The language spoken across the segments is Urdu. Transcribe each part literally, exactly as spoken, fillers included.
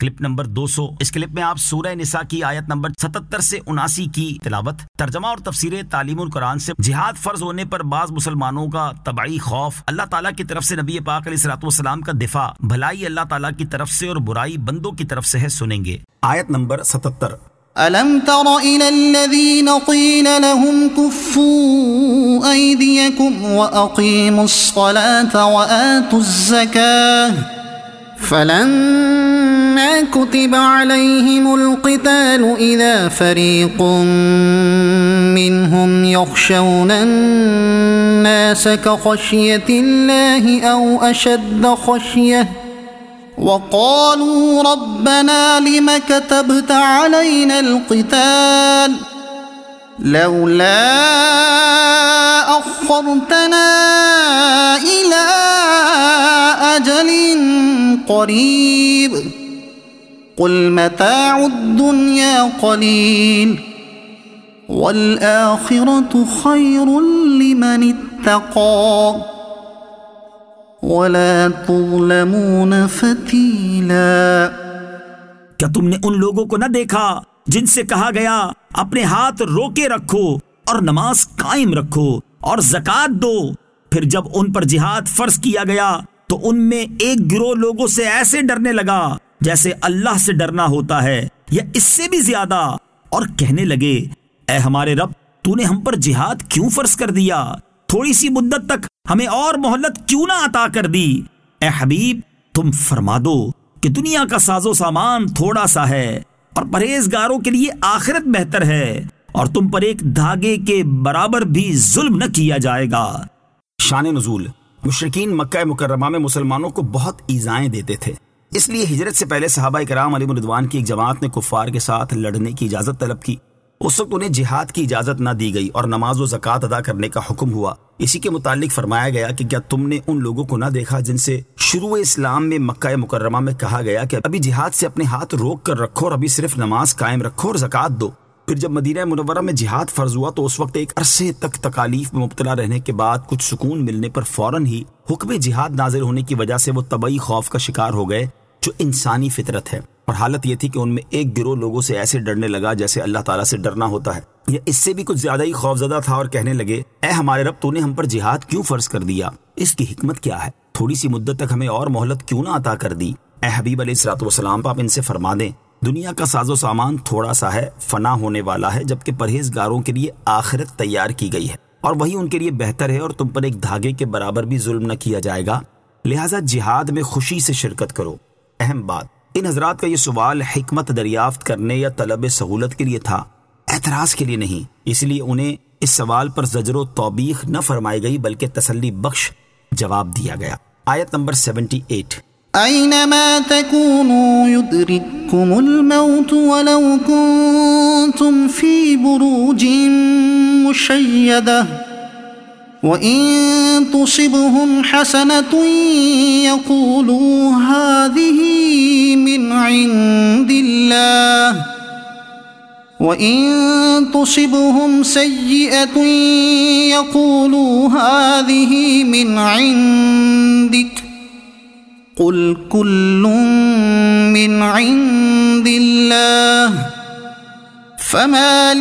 کلپ نمبر دو سو۔ اس کلپ میں آپ سورہ نساء کی آیت نمبر ستتر سے اناسی کی تلاوت، ترجمہ اور تفسیر تعلیم القرآن سے جہاد فرض ہونے پر بعض مسلمانوں کا طبعی خوف، اللہ تعالیٰ کی طرف سے نبی پاک علیہ الصلوۃ والسلام کا دفاع، بھلائی اللہ تعالیٰ کی طرف سے اور برائی بندوں کی طرف سے ہے، سنیں گے۔ آیت نمبر ستتر۔ أَلَمْ تَرَ إِلَى الَّذِينَ قِيلَ لَهُمْ كُفُّوا أَيْدِيَكُمْ وَأَقِيمُوا الصَّلَاةَ وَآتُوا الزَّكَاةَ فَلَمَّا كُتِبَ عَلَيْهِمُ الْقِتَالُ إِذَا فَرِيقٌ مِّنْهُمْ يَخْشَوْنَ النَّاسَ كَخَشْيَةِ اللَّهِ أَوْ أَشَدَّ خَشْيَةً وقالوا ربنا لم كتبت علينا القتال لولا أخرتنا إلى أجل قريب قل متاع الدنيا قليل والآخرة خير لمن اتقى وَلَا تُظْلَمُونَ فَتِيلًا۔ کیا تم نے ان لوگوں کو نہ دیکھا جن سے کہا گیا اپنے ہاتھ روکے رکھو اور نماز قائم رکھو اور زکوٰۃ دو، پھر جب ان پر جہاد فرض کیا گیا تو ان میں ایک گروہ لوگوں سے ایسے ڈرنے لگا جیسے اللہ سے ڈرنا ہوتا ہے یا اس سے بھی زیادہ، اور کہنے لگے اے ہمارے رب، تو نے ہم پر جہاد کیوں فرض کر دیا؟ تھوڑی سی مدت تک ہمیں اور مہلت کیوں نہ عطا کر دی؟ اے حبیب، تم فرما دو کہ دنیا کا ساز و سامان تھوڑا سا ہے اور پرہیزگاروں کے لیے آخرت بہتر ہے، اور تم پر ایک دھاگے کے برابر بھی ظلم نہ کیا جائے گا۔ شان نزول۔ مشرکین مکہ مکرمہ میں مسلمانوں کو بہت ایذائیں دیتے تھے، اس لیے ہجرت سے پہلے صحابہ کرام علیہم رضوان کی ایک جماعت نے کفار کے ساتھ لڑنے کی اجازت طلب کی۔ اس وقت انہیں جہاد کی اجازت نہ دی گئی اور نماز و زکوٰۃ ادا کرنے کا حکم ہوا۔ اسی کے متعلق فرمایا گیا کہ کیا تم نے ان لوگوں کو نہ دیکھا جن سے شروع اسلام میں مکہ مکرمہ میں کہا گیا کہ ابھی جہاد سے اپنے ہاتھ روک کر رکھو اور ابھی صرف نماز قائم رکھو اور زکوٰۃ دو۔ پھر جب مدینہ منورہ میں جہاد فرض ہوا تو اس وقت ایک عرصے تک تکالیف میں مبتلا رہنے کے بعد کچھ سکون ملنے پر فوراً ہی حکم جہاد نازل ہونے کی وجہ سے وہ طبعی خوف کا شکار ہو گئے جو انسانی فطرت ہے، اور حالت یہ تھی کہ ان میں ایک گروہ لوگوں سے ایسے ڈرنے لگا جیسے اللہ تعالیٰ سے ڈرنا ہوتا ہے، یا اس سے بھی کچھ زیادہ ہی خوفزدہ تھا، اور کہنے لگے اے ہمارے رب، تو نے ہم پر جہاد کیوں فرض کر دیا؟ اس کی حکمت کیا ہے؟ تھوڑی سی مدت تک ہمیں اور مہلت کیوں نہ عطا کر دی؟ اے حبیب علیہ الصلوۃ والسلام، آپ ان سے فرما دیں دنیا کا ساز و سامان تھوڑا سا ہے، فنا ہونے والا ہے، جبکہ پرہیزگاروں کے لیے آخرت تیار کی گئی ہے اور وہی ان کے لیے بہتر ہے، اور تم پر ایک دھاگے کے برابر بھی ظلم نہ کیا جائے گا، لہٰذا جہاد میں خوشی سے شرکت کرو۔ اہم بات، ان حضرات کا یہ سوال حکمت دریافت کرنے یا طلب سہولت کے لیے تھا، اعتراض کے لیے نہیں، اس لیے انہیں اس سوال پر زجر و توبیخ نہ فرمائی گئی بلکہ تسلی بخش جواب دیا گیا۔ آیت نمبر اٹھہتر۔ أينما تكونوا يدرككم الموت ولو كنتم في بروج مشيدة وإن تصبهم حسنة يقولوا هذه من عند الله وإن تصبهم سيئة يقولوا هذه من عندك قل كل من عند الله فما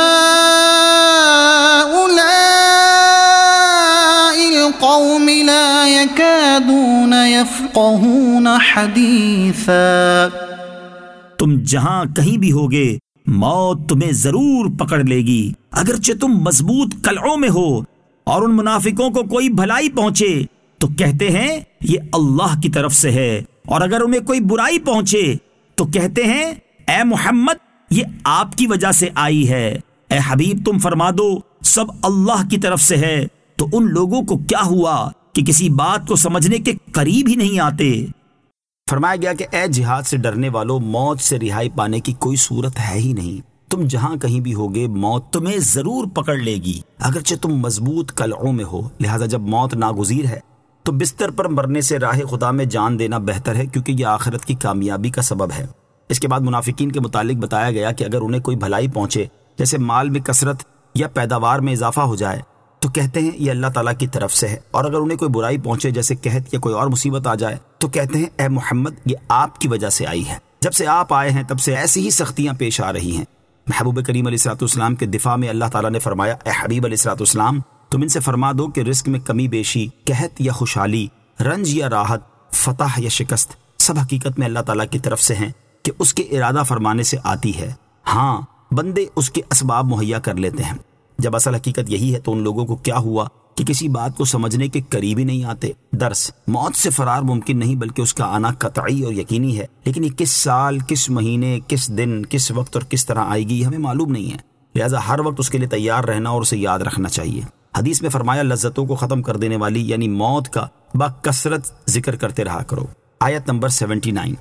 لهؤلاء القوم لا يكادون يفقهون حديثا۔ تم جہاں کہیں بھی ہوگے موت تمہیں ضرور پکڑ لے گی، اگرچہ تم مضبوط قلعوں میں ہو، اور ان منافقوں کو کوئی بھلائی پہنچے تو کہتے ہیں یہ اللہ کی طرف سے ہے، اور اگر انہیں کوئی برائی پہنچے تو کہتے ہیں اے محمد یہ آپ کی وجہ سے آئی ہے۔ اے حبیب، تم فرما دو سب اللہ کی طرف سے ہے، تو ان لوگوں کو کیا ہوا کہ کسی بات کو سمجھنے کے قریب ہی نہیں آتے۔ فرمایا گیا کہ اے جہاد سے ڈرنے والو، موت سے رہائی پانے کی کوئی صورت ہے ہی نہیں، تم جہاں کہیں بھی ہوگے موت تمہیں ضرور پکڑ لے گی، اگرچہ تم مضبوط قلعوں میں ہو، لہذا جب موت ناگزیر ہے تو بستر پر مرنے سے راہ خدا میں جان دینا بہتر ہے، کیونکہ یہ آخرت کی کامیابی کا سبب ہے۔ اس کے بعد منافقین کے متعلق بتایا گیا کہ اگر انہیں کوئی بھلائی پہنچے، جیسے مال میں کثرت یا پیداوار میں اضافہ ہو جائے، تو کہتے ہیں یہ اللہ تعالیٰ کی طرف سے ہے، اور اگر انہیں کوئی برائی پہنچے جیسے قحط یا کوئی اور مصیبت آ جائے تو کہتے ہیں اے محمد یہ آپ کی وجہ سے آئی ہے۔ جب سے آپ آئے ہیں تب سے ایسی ہی سختیاں پیش آ رہی ہیں۔ محبوب کریم علیہ الصلوۃ والسلام کے دفاع میں اللہ تعالیٰ نے فرمایا، اے حبیب علیہ الصلوۃ والسلام تم ان سے فرما دو کہ رزق میں کمی بیشی، قحط یا خوشحالی، رنج یا راحت، فتح یا شکست، سب حقیقت میں اللہ تعالیٰ کی طرف سے ہیں کہ اس کے ارادہ فرمانے سے آتی ہے۔ ہاں بندے اس کے اسباب مہیا کر لیتے ہیں۔ جب اصل حقیقت یہی ہے تو ان لوگوں کو کیا ہوا کہ کسی بات کو سمجھنے کے قریب ہی نہیں آتے۔ درس، موت سے فرار ممکن نہیں بلکہ اس کا آنا قطعی اور یقینی ہے، لیکن یہ کس سال، کس مہینے، کس دن، کس وقت اور کس طرح آئے گی ہمیں معلوم نہیں ہے، لہذا ہر وقت اس کے لیے تیار رہنا اور اسے یاد رکھنا چاہیے۔ حدیث میں فرمایا، لذتوں کو ختم کر دینے والی یعنی موت کا بکثرت ذکر کرتے رہا کرو۔ آیت نمبر سیونٹی نائن،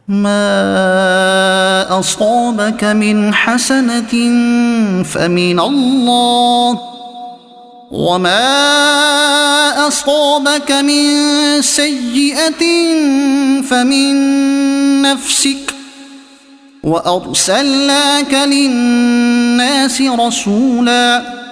ما اصابك من حسنة فمن اللہ وما اصابك من سيئة فمن نفسك وارسلناك للناس رسولا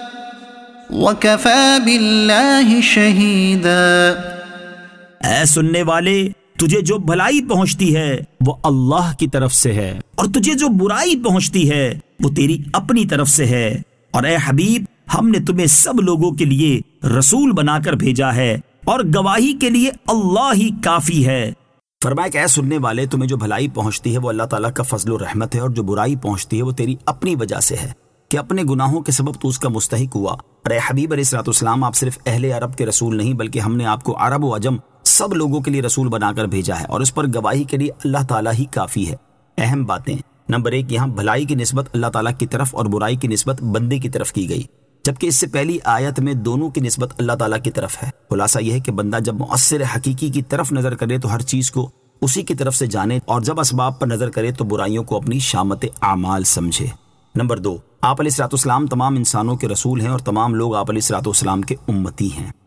وكفى بالله شهيدا۔ اے سننے والے، تجھے جو بھلائی پہنچتی ہے وہ اللہ کی طرف سے ہے، اور تجھے جو برائی پہنچتی ہے وہ تیری اپنی طرف سے ہے، اور اے حبیب ہم نے تمہیں سب لوگوں کے لیے رسول بنا کر بھیجا ہے، اور گواہی کے لیے اللہ ہی کافی ہے۔ فرمایا کہ اے سننے والے، تمہیں جو بھلائی پہنچتی ہے وہ اللہ تعالیٰ کا فضل و رحمت ہے، اور جو برائی پہنچتی ہے وہ تیری اپنی وجہ سے ہے کہ اپنے گناہوں کے سبب تو اس کا مستحق ہوا۔ اور اے حبیب علیہ الصلوۃ والسلام، آپ صرف اہل عرب کے رسول نہیں بلکہ ہم نے آپ کو عرب و عجم سب لوگوں کے لیے رسول بنا کر بھیجا ہے، اور اس پر گواہی کے لیے اللہ تعالیٰ ہی کافی ہے۔ اہم باتیں، نمبر ایک، یہاں بھلائی کی نسبت اللہ تعالیٰ کی طرف اور برائی کی نسبت بندے کی طرف کی گئی، جبکہ اس سے پہلی آیت میں دونوں کی نسبت اللہ تعالیٰ کی طرف ہے۔ خلاصہ یہ ہے کہ بندہ جب مؤثر حقیقی کی طرف نظر کرے تو ہر چیز کو اسی کی طرف سے جانے، اور جب اسباب پر نظر کرے تو برائیوں کو اپنی شامت اعمال سمجھے۔ نمبر دو، آپ علیہ الصلوۃ والسلام تمام انسانوں کے رسول ہیں اور تمام لوگ آپ علیہ الصلوۃ والسلام کے امتی ہیں۔